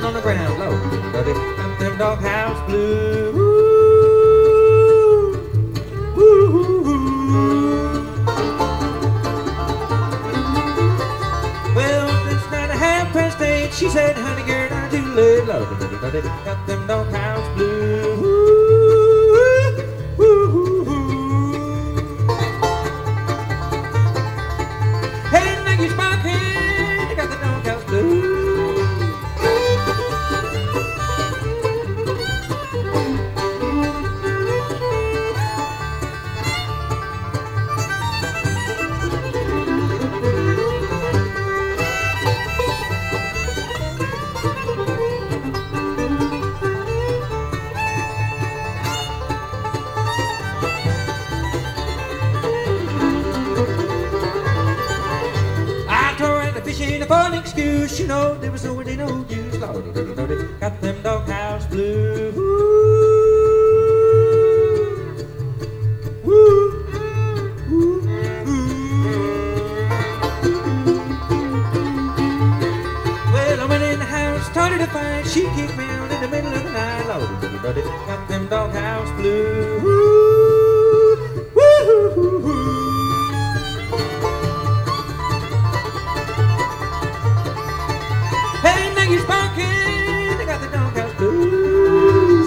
down on the ground low. Got them doghouse blues. Well, it's not a 8:30. She said, honey, girl, I'm too late. Low. Got them doghouse blues. Fishing for an excuse, you know, there was nowhere they no use. Got them doghouse blues. Well, I went in the house, started a fight. She kicked me out in the middle of the night. Got them doghouse blues. He's barking, I got the doghouse blues.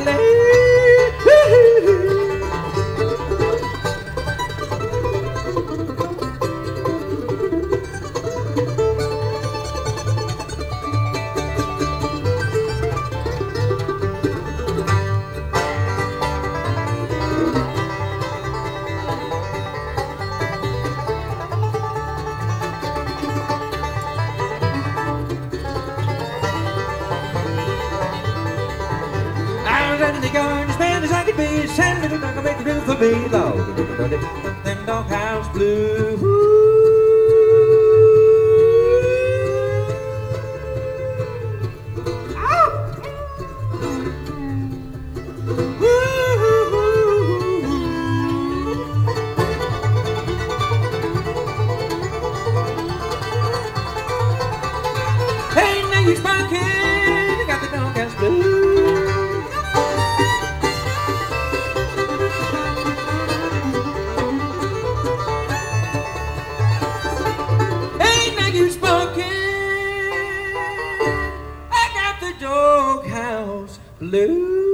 In the garden as bad as I could be, sad little dog, I make the river for me, Lord. Got them doghouse blues. Hey, now you're sparking, I got the doghouse blues. You spoken, I got the doghouse blues.